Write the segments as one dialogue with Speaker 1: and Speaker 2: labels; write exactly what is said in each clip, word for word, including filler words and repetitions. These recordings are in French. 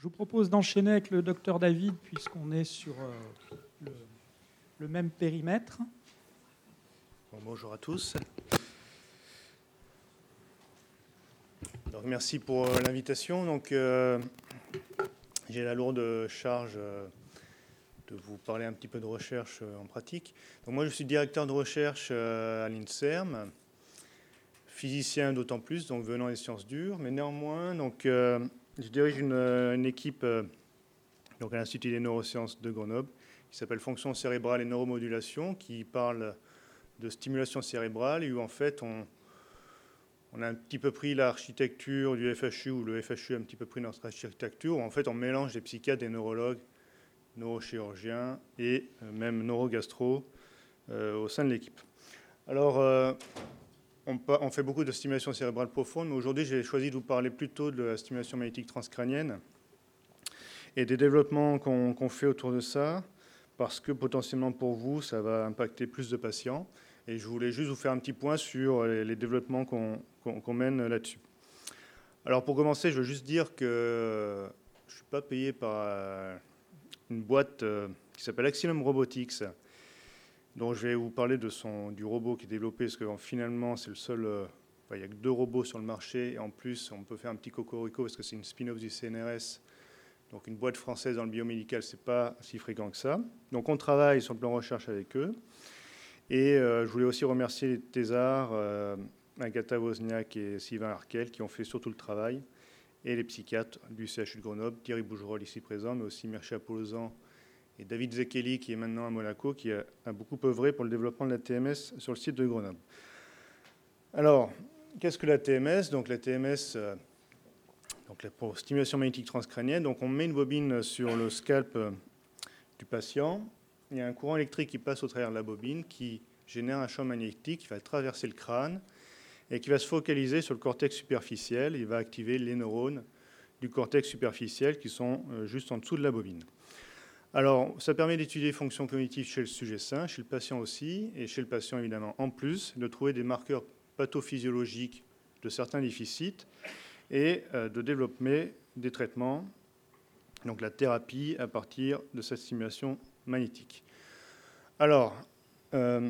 Speaker 1: vous propose d'enchaîner avec le docteur David, puisqu'on est sur euh, le, le même périmètre.
Speaker 2: Bon, bonjour à tous. Donc, merci pour euh, l'invitation. Donc, euh, j'ai la lourde charge euh, de vous parler un petit peu de recherche euh, en pratique. Donc, moi, je suis directeur de recherche euh, à l'INSERM, physicien d'autant plus, donc venant des sciences dures, mais néanmoins, donc, euh, je dirige une, une équipe euh, donc à l'Institut des neurosciences de Grenoble qui s'appelle Fonction cérébrale et neuromodulation, qui parle de stimulation cérébrale et où en fait on, on a un petit peu pris l'architecture du F H U, ou le F H U a un petit peu pris notre architecture, où en fait on mélange des psychiatres, des neurologues, neurochirurgiens et même neurogastro euh, au sein de l'équipe. Alors, euh, on, on fait beaucoup de stimulation cérébrale profonde, mais aujourd'hui j'ai choisi de vous parler plutôt de la stimulation magnétique transcrânienne et des développements qu'on qu'on fait autour de ça, parce que potentiellement pour vous, ça va impacter plus de patients. Et je voulais juste vous faire un petit point sur les, les développements qu'on qu'on, qu'on mène là-dessus. Alors pour commencer, je veux juste dire que je ne suis pas payé par une boîte qui s'appelle Axilum Robotics, dont je vais vous parler de son, du robot qui est développé, parce que finalement c'est le seul... Enfin, il n'y a que deux robots sur le marché, et en plus on peut faire un petit cocorico, parce que c'est une spin-off du C N R S. Donc une boîte française dans le biomédical, ce n'est pas si fréquent que ça. Donc on travaille sur le plan recherche avec eux. Et euh, je voulais aussi remercier les thésards, euh, Agatha Wozniak et Sylvain Arkel, qui ont fait surtout le travail, et les psychiatres du C H U de Grenoble, Thierry Bougerolles ici présent, mais aussi Mircea Polozan et David Zekeli, qui est maintenant à Monaco, qui a, a beaucoup œuvré pour le développement de la T M S sur le site de Grenoble. Alors, qu'est-ce que la T M S? Donc la T M S... Euh, Donc, pour stimulation magnétique transcrânienne, donc on met une bobine sur le scalp du patient. Il y a un courant électrique qui passe au travers de la bobine qui génère un champ magnétique qui va traverser le crâne et qui va se focaliser sur le cortex superficiel. Il va activer les neurones du cortex superficiel qui sont juste en dessous de la bobine. Alors, ça permet d'étudier les fonctions cognitives chez le sujet sain, chez le patient aussi, et chez le patient évidemment en plus, de trouver des marqueurs pathophysiologiques de certains déficits et de développer des traitements, donc la thérapie à partir de cette stimulation magnétique. Alors, euh,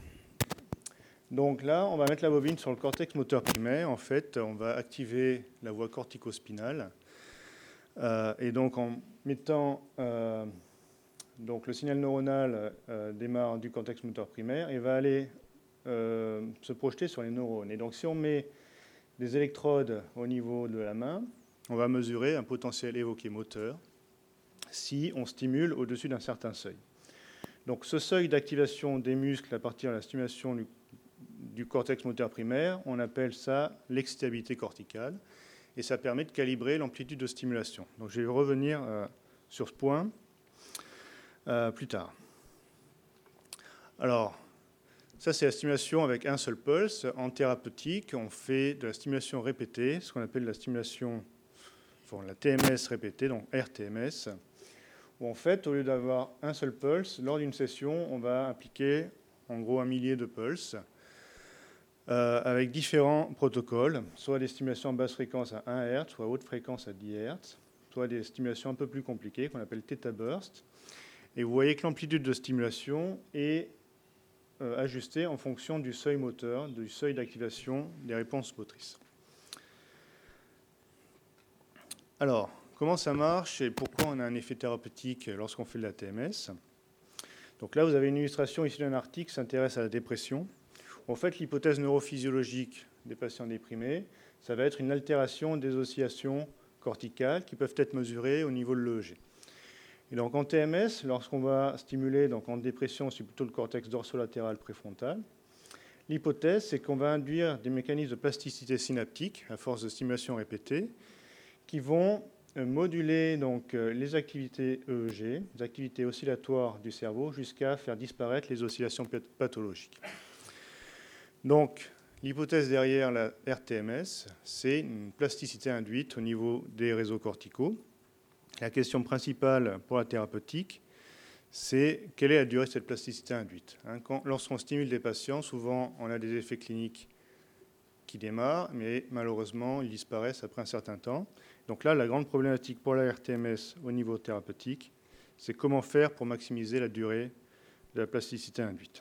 Speaker 2: donc là, on va mettre la bobine sur le cortex moteur primaire. En fait, on va activer la voie corticospinale. Euh, et donc, en mettant euh, donc le signal neuronal euh, démarre du cortex moteur primaire et va aller euh, se projeter sur les neurones. Et donc, si on met des électrodes au niveau de la main, on va mesurer un potentiel évoqué moteur si on stimule au-dessus d'un certain seuil. Donc ce seuil d'activation des muscles à partir de la stimulation du, du cortex moteur primaire, on appelle ça l'excitabilité corticale, et ça permet de calibrer l'amplitude de stimulation. Donc je vais revenir euh, sur ce point euh, plus tard. Alors, ça, c'est la stimulation avec un seul pulse. En thérapeutique, on fait de la stimulation répétée, ce qu'on appelle la stimulation, enfin, la T M S répétée, donc R T M S, où en fait, au lieu d'avoir un seul pulse, lors d'une session, on va appliquer en gros un millier de pulses euh, avec différents protocoles, soit des stimulations à basse fréquence à un hertz, soit à haute fréquence à dix hertz, soit des stimulations un peu plus compliquées qu'on appelle theta burst. Et vous voyez que l'amplitude de stimulation est ajusté en fonction du seuil moteur, du seuil d'activation des réponses motrices. Alors, comment ça marche et pourquoi on a un effet thérapeutique lorsqu'on fait de la T M S? Donc là, vous avez une illustration ici d'un article qui s'intéresse à la dépression. En fait, l'hypothèse neurophysiologique des patients déprimés, ça va être une altération des oscillations corticales qui peuvent être mesurées au niveau de l'E E G. Et donc en T M S, lorsqu'on va stimuler, donc en dépression, c'est plutôt le cortex dorsolatéral préfrontal, l'hypothèse, c'est qu'on va induire des mécanismes de plasticité synaptique à force de stimulation répétée qui vont moduler donc les activités E E G, les activités oscillatoires du cerveau, jusqu'à faire disparaître les oscillations pathologiques. Donc, l'hypothèse derrière la R T M S, c'est une plasticité induite au niveau des réseaux corticaux. La question principale pour la thérapeutique, c'est quelle est la durée de cette plasticité induite. Hein, quand, lorsqu'on stimule des patients, souvent on a des effets cliniques qui démarrent, mais malheureusement ils disparaissent après un certain temps. Donc là, la grande problématique pour la R T M S au niveau thérapeutique, c'est comment faire pour maximiser la durée de la plasticité induite.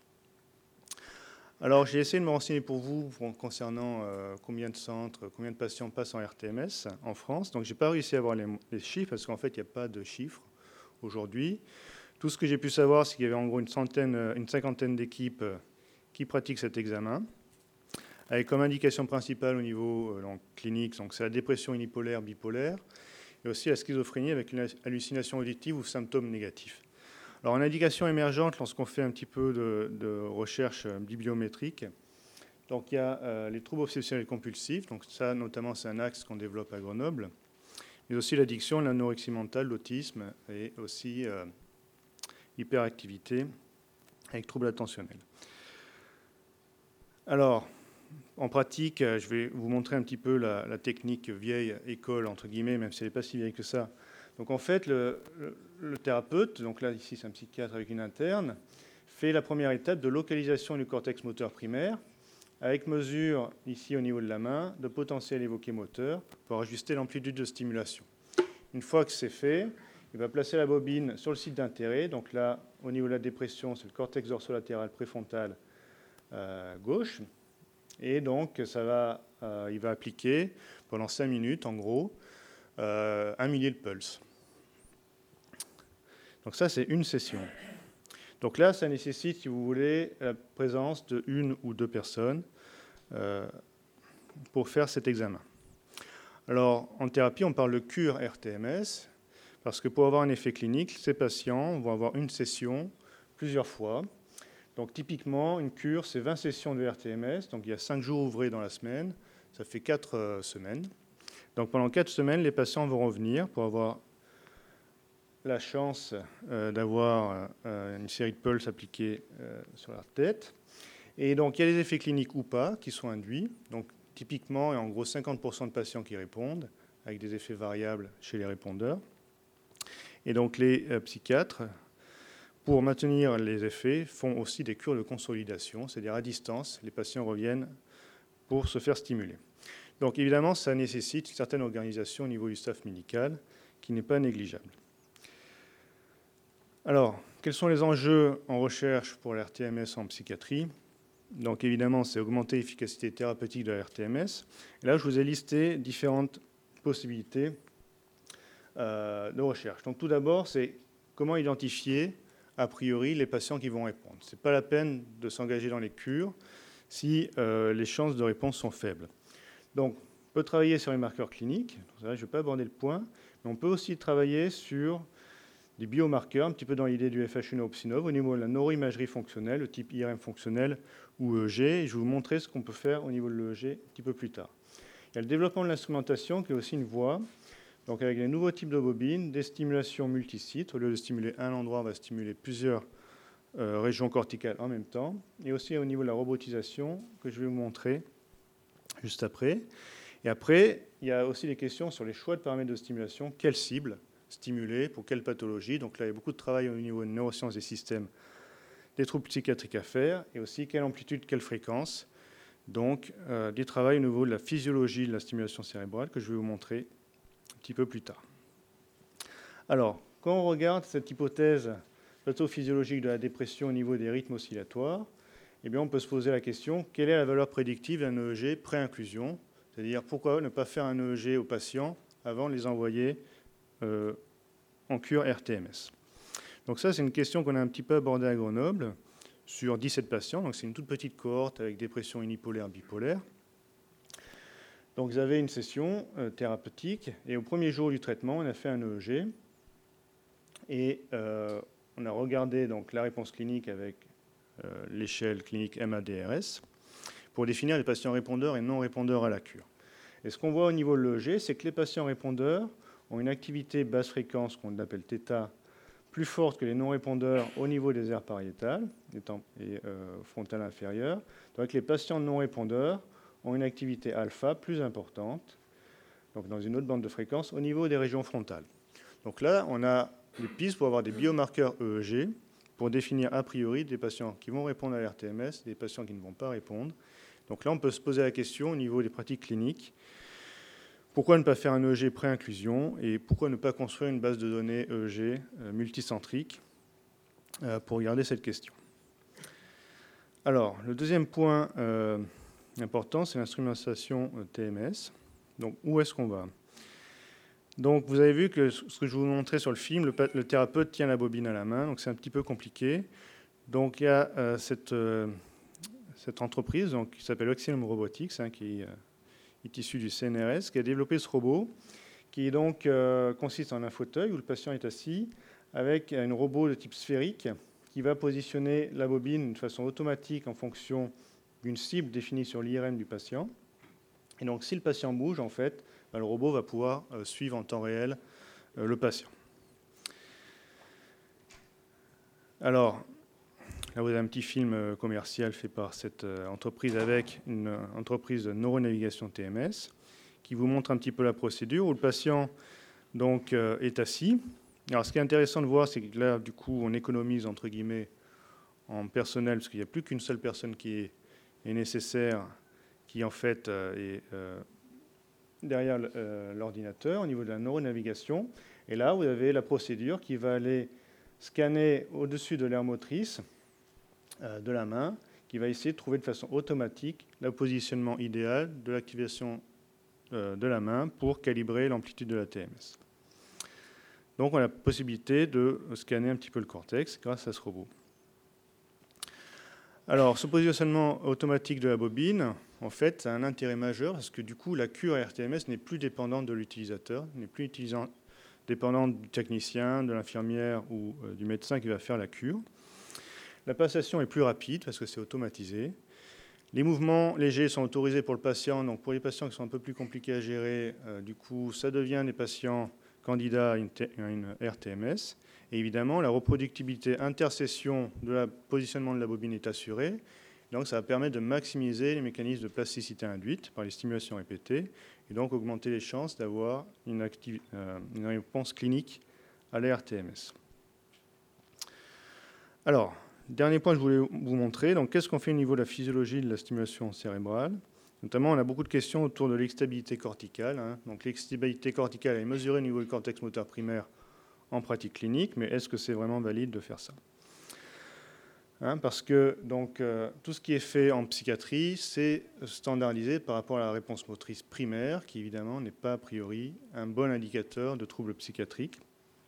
Speaker 2: Alors, j'ai essayé de me renseigner pour vous concernant euh, combien de centres, combien de patients passent en R T M S en France. Donc, je n'ai pas réussi à avoir les, les chiffres parce qu'en fait, il n'y a pas de chiffres aujourd'hui. Tout ce que j'ai pu savoir, c'est qu'il y avait en gros une, centaine, une cinquantaine d'équipes qui pratiquent cet examen, avec comme indication principale au niveau euh, donc, clinique, donc c'est la dépression unipolaire, bipolaire, et aussi la schizophrénie avec une hallucination auditive ou symptômes négatifs. Alors en indication émergente, lorsqu'on fait un petit peu de, de recherche bibliométrique, donc il y a euh, les troubles obsessionnels compulsifs, donc ça notamment c'est un axe qu'on développe à Grenoble, mais aussi l'addiction, l'anorexie mentale, l'autisme et aussi euh, hyperactivité avec troubles attentionnels. Alors, en pratique, je vais vous montrer un petit peu la, la technique vieille école, entre guillemets, même si elle n'est pas si vieille que ça. Donc en fait, le, le, le thérapeute, donc là ici c'est un psychiatre avec une interne, fait la première étape de localisation du cortex moteur primaire, avec mesure ici au niveau de la main de potentiel évoqué moteur pour ajuster l'amplitude de stimulation. Une fois que c'est fait, il va placer la bobine sur le site d'intérêt. Donc là, au niveau de la dépression, c'est le cortex dorsolatéral préfrontal euh, gauche. Et donc, ça va, euh, il va appliquer pendant cinq minutes, en gros, euh, un millier de pulses. Donc ça, c'est une session. Donc là, ça nécessite, si vous voulez, la présence de une ou deux personnes euh, pour faire cet examen. Alors, en thérapie, on parle de cure R T M S, parce que pour avoir un effet clinique, ces patients vont avoir une session plusieurs fois. Donc, typiquement, une cure, c'est vingt sessions de R T M S. Donc, il y a cinq jours ouvrés dans la semaine. Ça fait quatre euh, semaines. Donc, pendant quatre semaines, les patients vont revenir pour avoir la chance euh, d'avoir euh, une série de pulses appliquées euh, sur leur tête. Et donc, il y a des effets cliniques ou pas qui sont induits. Donc, typiquement, il y a en gros cinquante pour cent de patients qui répondent, avec des effets variables chez les répondeurs. Et donc, les euh, psychiatres, pour maintenir les effets, font aussi des cures de consolidation, c'est-à-dire à distance, les patients reviennent pour se faire stimuler. Donc, évidemment, ça nécessite une certaine organisation au niveau du staff médical qui n'est pas négligeable. Alors, quels sont les enjeux en recherche pour l'R T M S en psychiatrie ? Donc, évidemment, c'est augmenter l'efficacité thérapeutique de la R T M S. Et là, je vous ai listé différentes possibilités euh, de recherche. Donc, tout d'abord, c'est comment identifier, a priori, les patients qui vont répondre. Ce n'est pas la peine de s'engager dans les cures si euh, les chances de réponse sont faibles. Donc, on peut travailler sur les marqueurs cliniques. Je ne vais pas aborder le point. Mais on peut aussi travailler sur des biomarqueurs, un petit peu dans l'idée du F H U Opsinov, au niveau de la neuroimagerie fonctionnelle, le type I R M fonctionnel ou E E G. Et je vais vous montrer ce qu'on peut faire au niveau de l'E E G un petit peu plus tard. Il y a le développement de l'instrumentation qui est aussi une voie. Donc avec les nouveaux types de bobines, des stimulations multisites. Au lieu de stimuler un endroit, on va stimuler plusieurs euh, régions corticales en même temps. Et aussi au niveau de la robotisation que je vais vous montrer juste après. Et après, il y a aussi des questions sur les choix de paramètres de stimulation. Quelle cible stimuler, pour quelle pathologie. Donc là, il y a beaucoup de travail au niveau de neurosciences des systèmes, des troubles psychiatriques à faire, et aussi quelle amplitude, quelle fréquence. Donc, euh, des travaux au niveau de la physiologie de la stimulation cérébrale que je vais vous montrer un petit peu plus tard. Alors, quand on regarde cette hypothèse pathophysiologique de la dépression au niveau des rythmes oscillatoires, eh bien, on peut se poser la question, quelle est la valeur prédictive d'un E E G pré-inclusion ? C'est-à-dire, pourquoi ne pas faire un E E G aux patients avant de les envoyer Euh, en cure R T M S. Donc ça, c'est une question qu'on a un petit peu abordée à Grenoble sur dix-sept patients. Donc c'est une toute petite cohorte avec dépression unipolaire, bipolaire. Donc vous avez une session euh, thérapeutique et au premier jour du traitement, on a fait un E E G et euh, on a regardé donc la réponse clinique avec euh, l'échelle clinique M A D R S pour définir les patients répondeurs et non répondeurs à la cure. Et ce qu'on voit au niveau de l'E E G, c'est que les patients répondeurs ont une activité basse fréquence qu'on appelle θ plus forte que les non-répondeurs au niveau des aires pariétales et euh, frontales inférieures. Donc les patients non-répondeurs ont une activité alpha plus importante, donc dans une autre bande de fréquence, au niveau des régions frontales. Donc là, on a des pistes pour avoir des biomarqueurs E E G pour définir a priori des patients qui vont répondre à l'R T M S, des patients qui ne vont pas répondre. Donc là, on peut se poser la question au niveau des pratiques cliniques. Pourquoi ne pas faire un E E G pré-inclusion et pourquoi ne pas construire une base de données E E G euh, multicentrique euh, pour regarder cette question. Alors, le deuxième point euh, important, c'est l'instrumentation T M S. Donc, où est-ce qu'on va ? Donc, vous avez vu que ce que je vous montrais sur le film, le, le thérapeute tient la bobine à la main, donc c'est un petit peu compliqué. Donc, il y a euh, cette, euh, cette entreprise donc, qui s'appelle Oxylum Robotics, hein, qui euh, est issue du C N R S, qui a développé ce robot, qui donc euh, consiste en un fauteuil où le patient est assis, avec un robot de type sphérique, qui va positionner la bobine de façon automatique en fonction d'une cible définie sur l'I R M du patient. Et donc, si le patient bouge, en fait, ben, le robot va pouvoir euh, suivre en temps réel euh, le patient. Alors, là, vous avez un petit film euh, commercial fait par cette euh, entreprise avec une euh, entreprise de neuronavigation T M S qui vous montre un petit peu la procédure où le patient donc, euh, est assis. Alors, ce qui est intéressant de voir, c'est que là, du coup, on économise, entre guillemets, en personnel, parce qu'il n'y a plus qu'une seule personne qui est, est nécessaire, qui, en fait, euh, est euh, derrière euh, l'ordinateur, au niveau de la neuronavigation. Et là, vous avez la procédure qui va aller scanner au-dessus de l'aire motrice euh, de la main, qui va essayer de trouver de façon automatique le positionnement idéal de l'activation euh, de la main pour calibrer l'amplitude de la T M S. Donc, on a la possibilité de scanner un petit peu le cortex grâce à ce robot. Alors, ce positionnement automatique de la bobine, en fait, ça a un intérêt majeur parce que du coup, la cure R T M S n'est plus dépendante de l'utilisateur, n'est plus dépendante du technicien, de l'infirmière ou euh, du médecin qui va faire la cure. La passation est plus rapide parce que c'est automatisé. Les mouvements légers sont autorisés pour le patient. Donc, pour les patients qui sont un peu plus compliqués à gérer, euh, du coup, ça devient des patients candidats à une, à une R T M S. Et évidemment, la reproductibilité intersession de la positionnement de la bobine est assurée. Donc, ça va permettre de maximiser les mécanismes de plasticité induite par les stimulations répétées et donc augmenter les chances d'avoir une, activ- euh, une réponse clinique à la R T M S. Alors, dernier point que je voulais vous montrer. Donc, qu'est-ce qu'on fait au niveau de la physiologie de la stimulation cérébrale ? Notamment, on a beaucoup de questions autour de l'exstabilité corticale. Hein. Donc, l'exstabilité corticale est mesurée au niveau du cortex moteur primaire en pratique clinique, mais est-ce que c'est vraiment valide de faire ça ? Hein, parce que donc, euh, tout ce qui est fait en psychiatrie, c'est standardisé par rapport à la réponse motrice primaire, qui évidemment n'est pas a priori un bon indicateur de troubles psychiatriques.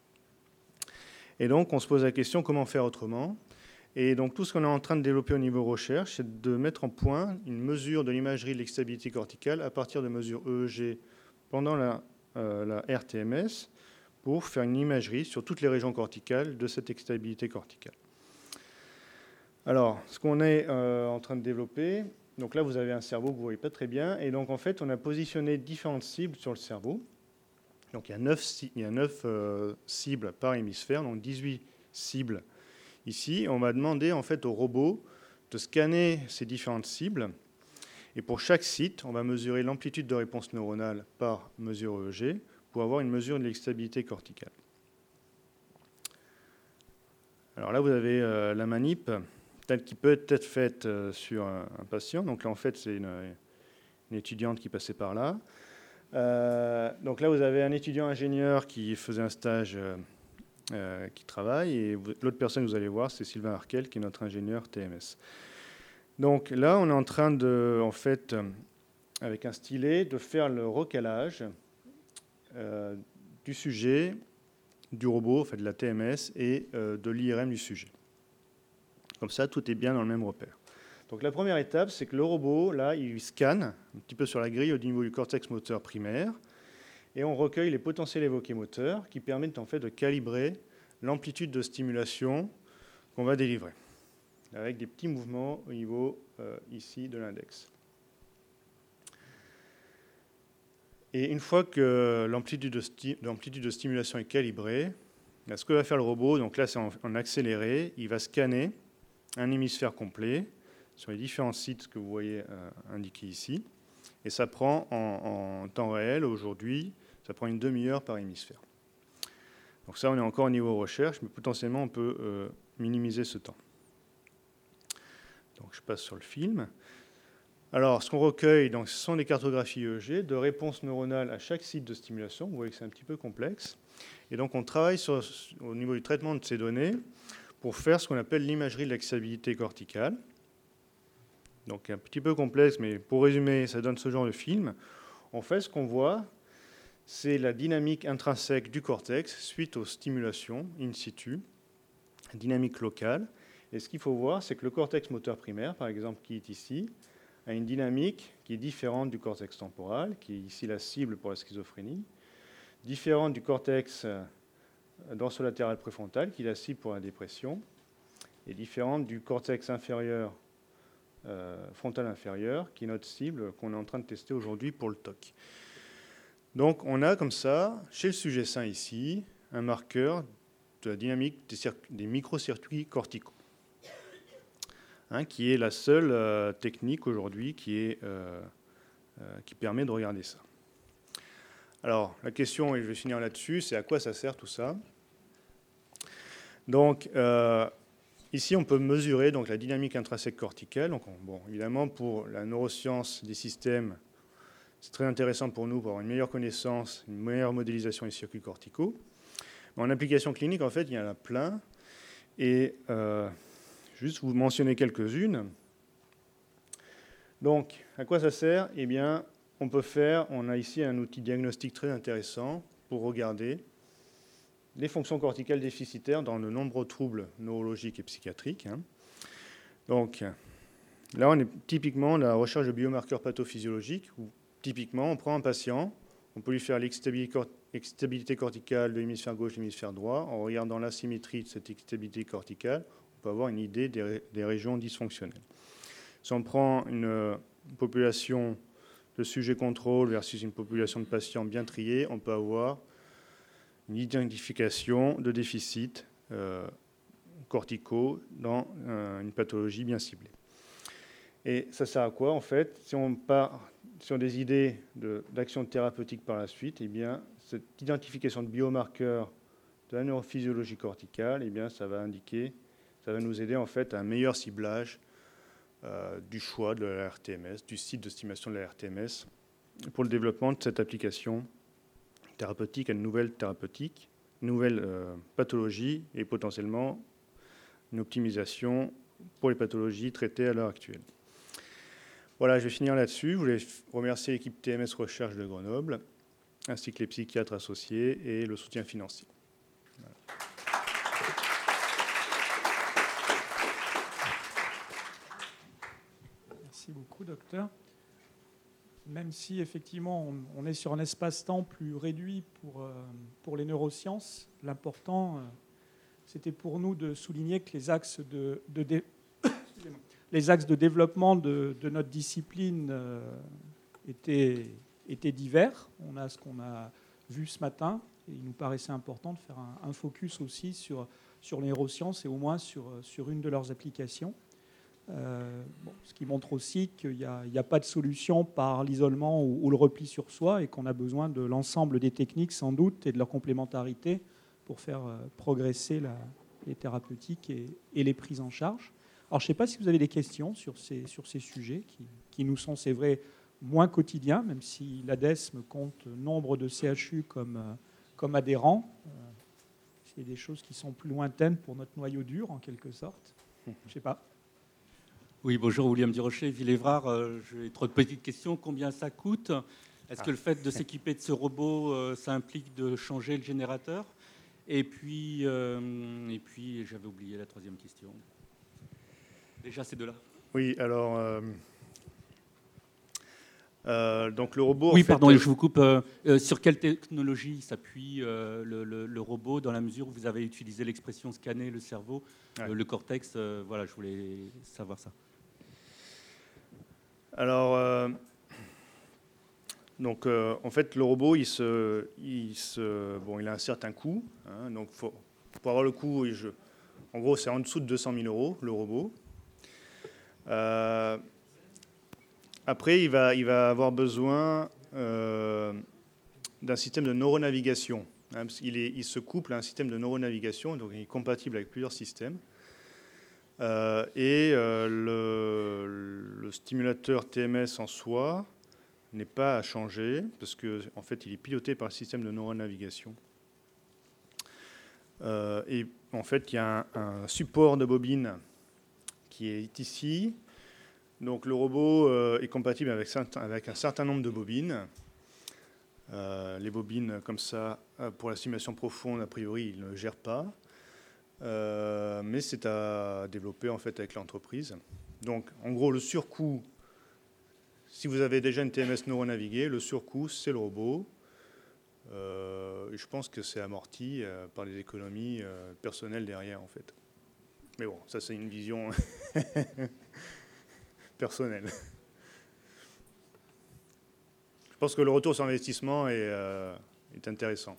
Speaker 2: Et donc, on se pose la question comment faire autrement ? Et donc, tout ce qu'on est en train de développer au niveau recherche, c'est de mettre en point une mesure de l'imagerie de l'exstabilité corticale à partir de mesures E E G pendant la, euh, la R T M S, pour faire une imagerie sur toutes les régions corticales de cette excitabilité corticale. Alors, ce qu'on est euh, en train de développer, donc là, vous avez un cerveau que vous ne voyez pas très bien, et donc en fait, on a positionné différentes cibles sur le cerveau. Donc, il y a neuf, il y a neuf euh, cibles par hémisphère, donc dix-huit cibles ici. On va demander en fait au robot de scanner ces différentes cibles, et pour chaque site, on va mesurer l'amplitude de réponse neuronale par mesure E E G, pour avoir une mesure de l'exstabilité corticale. Alors là, vous avez euh, la manip telle qui peut être faite euh, sur un, un patient. Donc là, en fait, c'est une, une étudiante qui passait par là. Euh, donc là, vous avez un étudiant ingénieur qui faisait un stage euh, euh, qui travaille. Et vous, l'autre personne que vous allez voir, c'est Sylvain Arkel, qui est notre ingénieur T M S. Donc là, on est en train de, en fait, euh, avec un stylet, de faire le recalage Euh, du sujet, du robot, enfin de la T M S et euh, de l'I R M du sujet. Comme ça, tout est bien dans le même repère. Donc la première étape, c'est que le robot, là, il scanne un petit peu sur la grille au niveau du cortex moteur primaire et on recueille les potentiels évoqués moteurs qui permettent en fait de calibrer l'amplitude de stimulation qu'on va délivrer avec des petits mouvements au niveau euh, ici de l'index. Et une fois que l'amplitude de, sti- l'amplitude de stimulation est calibrée, là, ce que va faire le robot, donc là c'est en, en accéléré, il va scanner un hémisphère complet sur les différents sites que vous voyez euh, indiqués ici. Et ça prend en, en temps réel, aujourd'hui, ça prend une demi-heure par hémisphère. Donc ça, on est encore au niveau recherche, mais potentiellement on peut euh, minimiser ce temps. Donc je passe sur le film. Alors, ce qu'on recueille, donc, ce sont des cartographies E E G de réponses neuronales à chaque site de stimulation. Vous voyez que c'est un petit peu complexe. Et donc, on travaille sur, au niveau du traitement de ces données pour faire ce qu'on appelle l'imagerie de l'excitabilité corticale. Donc, un petit peu complexe, mais pour résumer, ça donne ce genre de film. En fait, ce qu'on voit, c'est la dynamique intrinsèque du cortex suite aux stimulations in situ, dynamique locale. Et ce qu'il faut voir, c'est que le cortex moteur primaire, par exemple, qui est ici, a une dynamique qui est différente du cortex temporal, qui est ici la cible pour la schizophrénie, différente du cortex dorsolatéral préfrontal, qui est la cible pour la dépression, et différente du cortex inférieur, euh, frontal inférieur, qui est notre cible qu'on est en train de tester aujourd'hui pour le T O C. Donc on a comme ça, chez le sujet sain ici, un marqueur de la dynamique des, des microcircuits corticaux, hein, qui est la seule euh, technique aujourd'hui qui, est, euh, euh, qui permet de regarder ça. Alors la question, et je vais finir là-dessus, c'est à quoi ça sert tout ça? Donc euh, ici on peut mesurer donc, la dynamique intrinsèque corticale. Donc, on, bon, évidemment pour la neuroscience des systèmes, c'est très intéressant pour nous pour avoir une meilleure connaissance, une meilleure modélisation des circuits corticaux. Mais en application clinique, en fait, il y en a plein. Et euh, juste vous mentionner quelques-unes. Donc, à quoi ça sert? Eh bien, on peut faire, on a ici un outil diagnostique très intéressant pour regarder les fonctions corticales déficitaires dans de nombreux troubles neurologiques et psychiatriques. Hein. Donc, là, on est typiquement dans la recherche de biomarqueurs pathophysiologiques où typiquement, on prend un patient, on peut lui faire l'excitabilité corticale de l'hémisphère gauche et de l'hémisphère droit. En regardant l'asymétrie de cette excitabilité corticale, on peut avoir une idée des, des régions dysfonctionnelles. Si on prend une population de sujets contrôle versus une population de patients bien triés, on peut avoir une identification de déficits euh, corticaux dans euh, une pathologie bien ciblée. Et ça sert à quoi, en fait? Si on part sur des idées d'action thérapeutique par la suite, eh bien, cette identification de biomarqueurs de la neurophysiologie corticale, eh bien, ça va indiquer, ça va nous aider en fait à un meilleur ciblage euh, du choix de la R T M S, du site d'estimation de la R T M S, pour le développement de cette application thérapeutique à une nouvelle thérapeutique, une nouvelle euh, pathologie et potentiellement une optimisation pour les pathologies traitées à l'heure actuelle. Voilà, je vais finir là-dessus. Je voulais remercier l'équipe T M S Recherche de Grenoble, ainsi que les psychiatres associés et le soutien financier. Voilà.
Speaker 1: Merci beaucoup, docteur. Même si, effectivement, on, on est sur un espace-temps plus réduit pour, euh, pour les neurosciences, l'important, euh, c'était pour nous de souligner que les axes de... de dé... Les axes de développement de, de notre discipline euh, étaient, étaient divers. On a ce qu'on a vu ce matin. Et il nous paraissait important de faire un, un focus aussi sur, sur les neurosciences et au moins sur, sur une de leurs applications. Euh, bon, ce qui montre aussi qu'il n'y a, a pas de solution par l'isolement ou, ou le repli sur soi et qu'on a besoin de l'ensemble des techniques sans doute et de leur complémentarité pour faire euh, progresser la, les thérapeutiques et, et les prises en charge. Alors, je ne sais pas si vous avez des questions sur ces, sur ces sujets qui, qui nous sont, c'est vrai, moins quotidiens, même si l'ADESM compte nombre de C H U comme, comme adhérents. Euh, c'est des choses qui sont plus lointaines pour notre noyau dur, en quelque sorte. Je ne sais pas.
Speaker 3: Oui, bonjour, William Durocher, Villévrard. Euh, j'ai trop de petites questions. Combien ça coûte? Est-ce ah. que le fait de s'équiper de ce robot, euh, ça implique de changer le générateur? Et puis, euh, et puis j'avais oublié la troisième question. Déjà, ces deux-là.
Speaker 2: Oui, alors... Euh, euh, donc le robot...
Speaker 3: Oui,
Speaker 2: en fait,
Speaker 3: pardon, euh, je vous coupe. Euh, euh, sur quelle technologie s'appuie euh, le, le, le robot dans la mesure où vous avez utilisé l'expression scanner le cerveau, ouais. euh, le cortex euh, Voilà, je voulais savoir ça.
Speaker 2: Alors, euh, donc, euh, en fait, le robot, il, se, il, se, bon, il a un certain coût. Hein, donc, faut, pour avoir le coût, je, en gros, c'est en dessous de deux cent mille euros, le robot. Euh, après, il va, il va avoir besoin euh, d'un système de neuronavigation. Hein, parce qu'il est, il se couple à un système de neuronavigation, donc il est compatible avec plusieurs systèmes. Euh, et euh, le, le stimulateur T M S en soi n'est pas à changer, parce qu'en en fait, il est piloté par le système de neuronavigation. Euh, et en fait, il y a un, un support de bobine qui est ici. Donc le robot euh, est compatible avec, avec un certain nombre de bobines. Euh, les bobines comme ça, pour la simulation profonde, a priori, il ne gère pas. Euh, mais c'est à développer en fait avec l'entreprise. Donc en gros, le surcoût, si vous avez déjà une T M S neuronaviguée, le surcoût, c'est le robot. Euh, et je pense que c'est amorti euh, par les économies euh, personnelles derrière en fait. Mais bon, ça c'est une vision personnelle. Je pense que le retour sur investissement est, euh, est intéressant.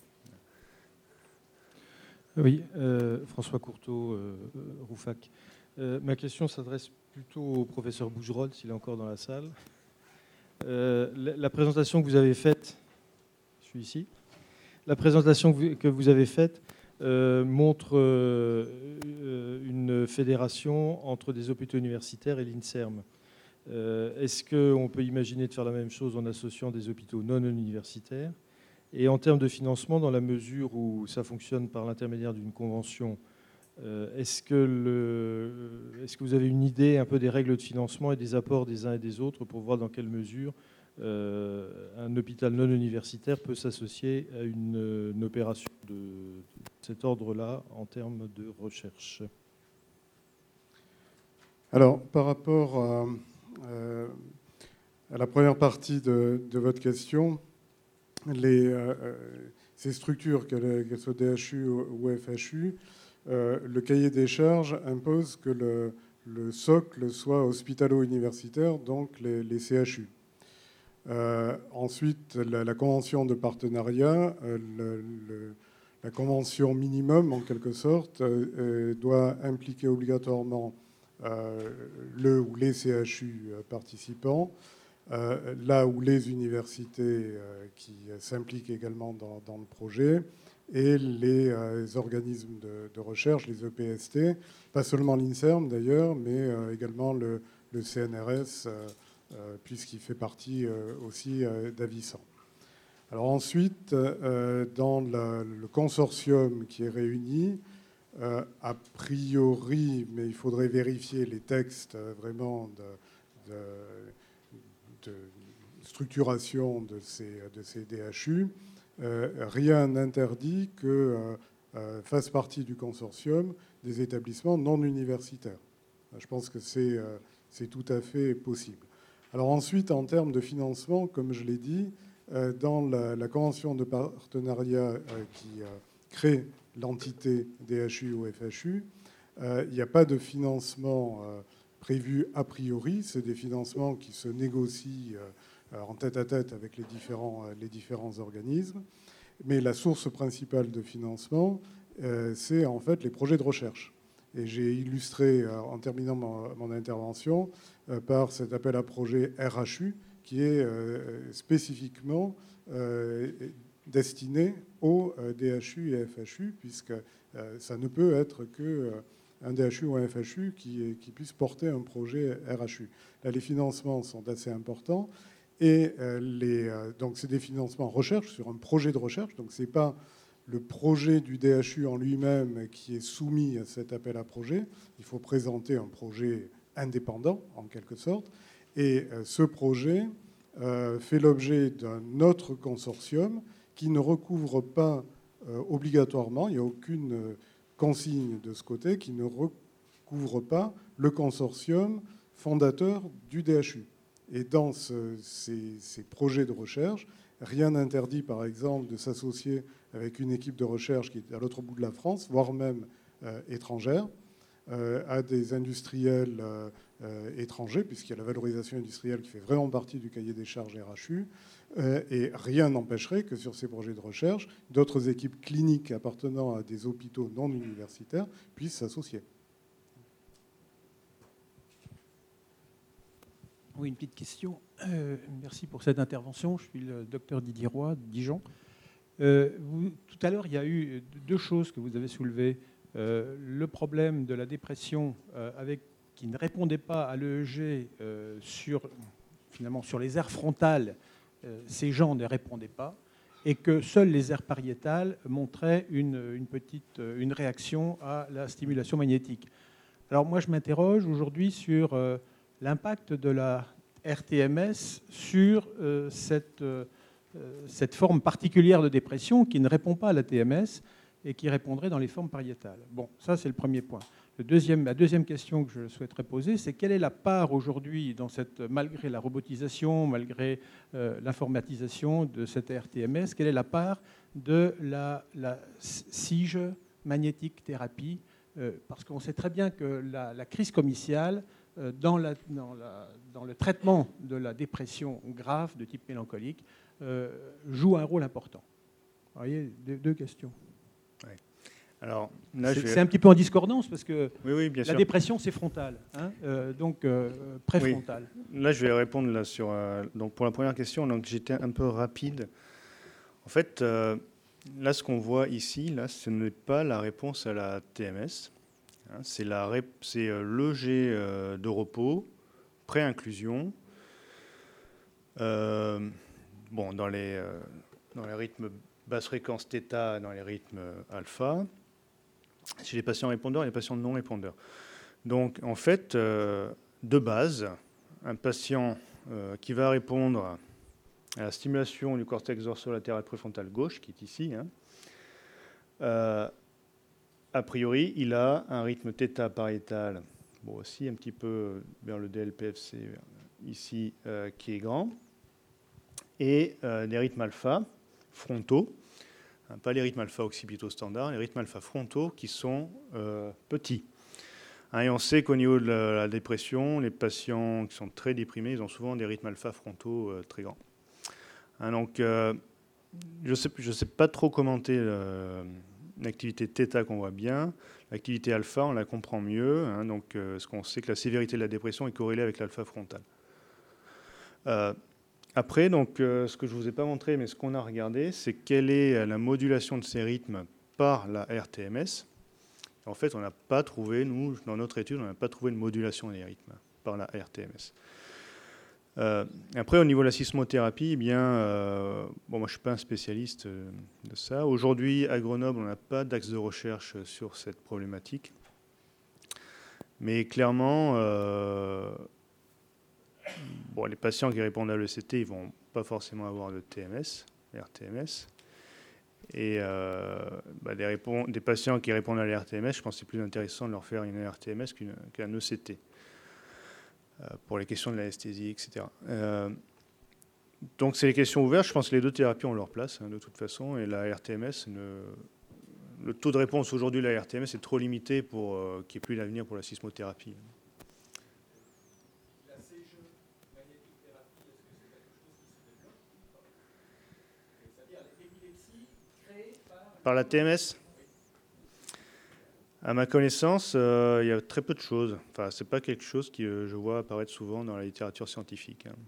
Speaker 4: Oui, euh, François Courteau, euh, Roufac. Euh, ma question s'adresse plutôt au professeur Bougerolles, s'il est encore dans la salle. Euh, la, la présentation que vous avez faite, je suis ici, la présentation que vous, que vous avez faite euh, montre euh, une fédération entre des hôpitaux universitaires et l'INSERM. Euh, est-ce qu'on peut imaginer de faire la même chose en associant des hôpitaux non universitaires ? Et en termes de financement, dans la mesure où ça fonctionne par l'intermédiaire d'une convention, euh, est-ce que, le, est-ce que vous avez une idée un peu des règles de financement et des apports des uns et des autres pour voir dans quelle mesure euh, un hôpital non universitaire peut s'associer à une, une opération de, de cet ordre-là en termes de recherche ?
Speaker 5: Alors, par rapport à, euh, à la première partie de, de votre question, Les, euh, ces structures, qu'elles, qu'elles soient D H U ou F H U, euh, le cahier des charges impose que le, le socle soit hospitalo-universitaire, donc les, les C H U. Euh, ensuite, la, la convention de partenariat, euh, le, le, la convention minimum, en quelque sorte, euh, doit impliquer obligatoirement euh, le ou les C H U participants. Euh, là où les universités euh, qui s'impliquent également dans, dans le projet et les euh, organismes de, de recherche, les E P S T, pas seulement l'INSERM d'ailleurs, mais euh, également le, le C N R S, euh, euh, puisqu'il fait partie euh, aussi euh, d'Avisan. Alors ensuite, euh, dans la, le consortium qui est réuni, euh, a priori, mais il faudrait vérifier les textes euh, vraiment de... de de structuration de ces, de ces D H U, euh, rien n'interdit que euh, euh, fassent partie du consortium des établissements non universitaires. Je pense que c'est, euh, c'est tout à fait possible. Alors ensuite, en termes de financement, comme je l'ai dit, euh, dans la, la convention de partenariat euh, qui euh, crée l'entité D H U ou F H U, euh, il n'y a pas de financement euh, prévus a priori. C'est des financements qui se négocient en tête-à-tête avec les différents, les différents organismes. Mais la source principale de financement, c'est en fait les projets de recherche. Et j'ai illustré, en terminant mon intervention, par cet appel à projet R H U, qui est spécifiquement destiné aux D H U et F H U, puisque ça ne peut être que un D H U ou un F H U qui, qui puisse porter un projet R H U. Là, les financements sont assez importants. Et les, donc, c'est des financements recherche sur un projet de recherche. Donc, ce n'est pas le projet du D H U en lui-même qui est soumis à cet appel à projet. Il faut présenter un projet indépendant, en quelque sorte. Et ce projet fait l'objet d'un autre consortium qui ne recouvre pas obligatoirement, il n'y a aucune consigne de ce côté, qui ne recouvre pas le consortium fondateur du D H U. Et dans ce, ces, ces projets de recherche, rien n'interdit, par exemple, de s'associer avec une équipe de recherche qui est à l'autre bout de la France, voire même euh, étrangère, euh, à des industriels euh, euh, étrangers, puisqu'il y a la valorisation industrielle qui fait vraiment partie du cahier des charges R H U. Euh, et rien n'empêcherait que sur ces projets de recherche, d'autres équipes cliniques appartenant à des hôpitaux non universitaires puissent s'associer.
Speaker 6: Oui, une petite question. Euh, merci pour cette intervention. Je suis le docteur Didier Roy de Dijon. Euh, vous, tout à l'heure, il y a eu deux choses que vous avez soulevées. euh, le problème de la dépression euh, avec, qui ne répondait pas à l'E E G euh, sur, finalement, sur les aires frontales, euh, ces gens ne répondaient pas, et que seules les aires pariétales montraient une, une petite une réaction à la stimulation magnétique. Alors moi, je m'interroge aujourd'hui sur euh, l'impact de la R T M S sur euh, cette, euh, cette forme particulière de dépression qui ne répond pas à la T M S et qui répondrait dans les formes pariétales. Bon, ça c'est le premier point. Le deuxième, la deuxième question que je souhaiterais poser, c'est quelle est la part aujourd'hui, dans cette, malgré la robotisation, malgré euh, l'informatisation de cette R T M S, quelle est la part de la, la S I G, magnétique thérapie, euh, parce qu'on sait très bien que la, la crise commiciale, euh, dans, la, dans, la, dans le traitement de la dépression grave de type mélancolique, euh, joue un rôle important. Vous voyez, deux, deux questions.
Speaker 2: Ouais. Alors, là,
Speaker 6: c'est,
Speaker 2: je vais...
Speaker 6: c'est un petit peu en discordance parce que
Speaker 2: oui, oui, bien
Speaker 6: la
Speaker 2: sûr.
Speaker 6: dépression, c'est frontal, hein, euh, donc euh, préfrontal.
Speaker 2: Oui. Là, je vais répondre là, sur, euh, donc pour la première question. Donc, j'étais un peu rapide. En fait, euh, là, ce qu'on voit ici, là, ce n'est pas la réponse à la T M S. Hein, c'est, la ré... c'est euh, l'E G euh, de repos, pré-inclusion, euh, bon, dans les, euh, dans les rythmes basse fréquence θ, dans les rythmes alpha, chez les patients répondeurs et les patients non répondeurs. Donc, en fait, euh, de base, un patient euh, qui va répondre à la stimulation du cortex dorsolatéral préfrontal gauche, qui est ici, hein, euh, a priori, il a un rythme θ pariétal, bon, aussi un petit peu vers le D L P F C, ici, euh, qui est grand, et euh, des rythmes alpha frontaux, hein, pas les rythmes alpha occipitaux standards, les rythmes alpha frontaux qui sont euh, petits. Hein, et on sait qu'au niveau de la, la dépression, les patients qui sont très déprimés, ils ont souvent des rythmes alpha frontaux euh, très grands. Hein, donc, euh, je ne sais, je sais pas trop commenter euh, l'activité θ qu'on voit bien. L'activité alpha, on la comprend mieux. Hein, donc, euh, ce qu'on sait que la sévérité de la dépression est corrélée avec l'alpha frontal. Euh, Après, donc, euh, ce que je ne vous ai pas montré, mais ce qu'on a regardé, c'est quelle est la modulation de ces rythmes par la R T M S. En fait, on n'a pas trouvé, nous, dans notre étude, on n'a pas trouvé une modulation des rythmes par la R T M S. Euh, après, au niveau de la sismothérapie, eh bien, euh, bon, moi, je ne suis pas un spécialiste de ça. Aujourd'hui, à Grenoble, on n'a pas d'axe de recherche sur cette problématique. Mais clairement... Euh, Bon, les patients qui répondent à l'E C T, ils ne vont pas forcément avoir de T M S, R T M S. Et euh, bah, des, répond- des patients qui répondent à l'R T M S, je pense que c'est plus intéressant de leur faire une R T M S qu'une, qu'un E C T, euh, pour les questions de l'anesthésie, et cetera. Euh, donc, c'est les questions ouvertes. Je pense que les deux thérapies ont leur place, hein, de toute façon. Et la R T M S, ne... le taux de réponse aujourd'hui de la R T M S est trop limité pour euh, qu'il n'y ait plus d'avenir pour la sismothérapie. Par la T M S ? À ma connaissance, euh, il y a très peu de choses. Enfin, ce n'est pas quelque chose que euh, je vois apparaître souvent dans la littérature scientifique. Hein.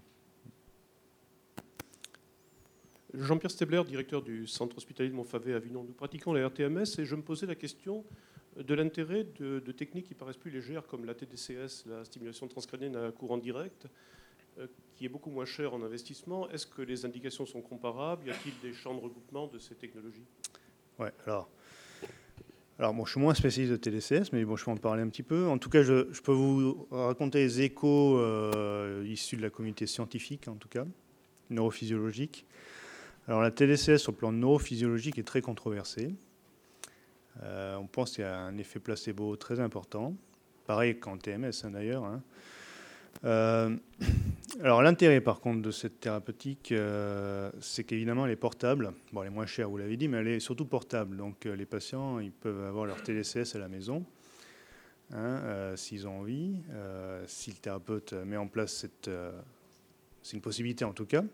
Speaker 7: Jean-Pierre Stebler, directeur du centre hospitalier de Montfavet à Avignon. Nous pratiquons la R T M S et je me posais la question de l'intérêt de, de techniques qui paraissent plus légères comme la T D C S, la stimulation transcrânienne à courant direct, euh, qui est beaucoup moins chère en investissement. Est-ce que les indications sont comparables ? Y a-t-il des champs de regroupement de ces technologies ?
Speaker 2: Ouais, alors, alors bon, je suis moins spécialiste de T D C S, mais bon, je peux en parler un petit peu. En tout cas, je, je peux vous raconter les échos euh, issus de la communauté scientifique, en tout cas, neurophysiologique. Alors, la T D C S, sur le plan neurophysiologique, est très controversée. Euh, on pense qu'il y a un effet placebo très important. Pareil qu'en T M S, hein, d'ailleurs. Hein. Euh, alors l'intérêt par contre de cette thérapeutique, euh, c'est qu'évidemment elle est portable. Bon, elle est moins chère, vous l'avez dit, mais elle est surtout portable. Donc euh, les patients, ils peuvent avoir leur T D C S à la maison, hein, euh, s'ils ont envie. Euh, si le thérapeute met en place cette, euh, c'est une possibilité en tout cas.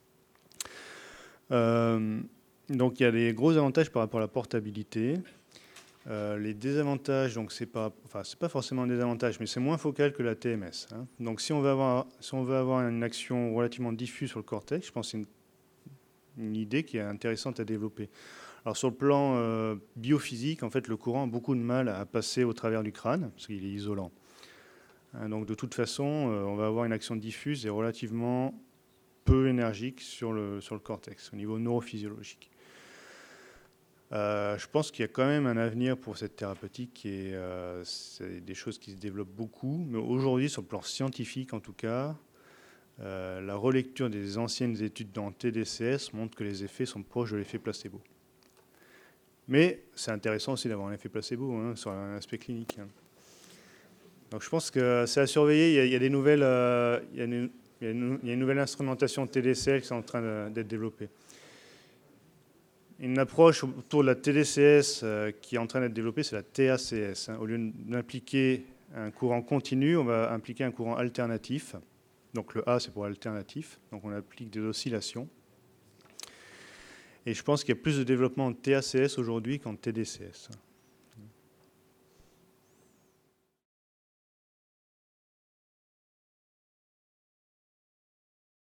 Speaker 2: Euh, donc il y a des gros avantages par rapport à la portabilité. Euh, les désavantages, donc c'est pas, enfin c'est pas forcément un désavantage, mais c'est moins focal que la T M S. Hein. Donc si on veut avoir, si on veut avoir une action relativement diffuse sur le cortex, je pense que c'est une, une idée qui est intéressante à développer. Alors sur le plan euh, biophysique, en fait, le courant a beaucoup de mal à passer au travers du crâne, parce qu'il est isolant. Hein, donc de toute façon, euh, on va avoir une action diffuse et relativement peu énergique sur le, sur le cortex, au niveau neurophysiologique. Euh, je pense qu'il y a quand même un avenir pour cette thérapeutique et euh, c'est des choses qui se développent beaucoup. Mais aujourd'hui, sur le plan scientifique en tout cas, euh, la relecture des anciennes études dans T D C S montre que les effets sont proches de l'effet placebo. Mais c'est intéressant aussi d'avoir un effet placebo hein, sur un aspect clinique. Hein. Donc je pense que c'est à surveiller. Il y a, il y a des nouvelles, euh, il y a une, il y a une, il y a une nouvelle instrumentation T D C S qui est en train d'être développée. Une approche autour de la T D C S euh, qui est en train d'être développée, c'est la T A C S. Hein. Au lieu d'impliquer un courant continu, on va impliquer un courant alternatif. Donc le A, c'est pour alternatif. Donc on applique des oscillations. Et je pense qu'il y a plus de développement en T A C S aujourd'hui qu'en T D C S.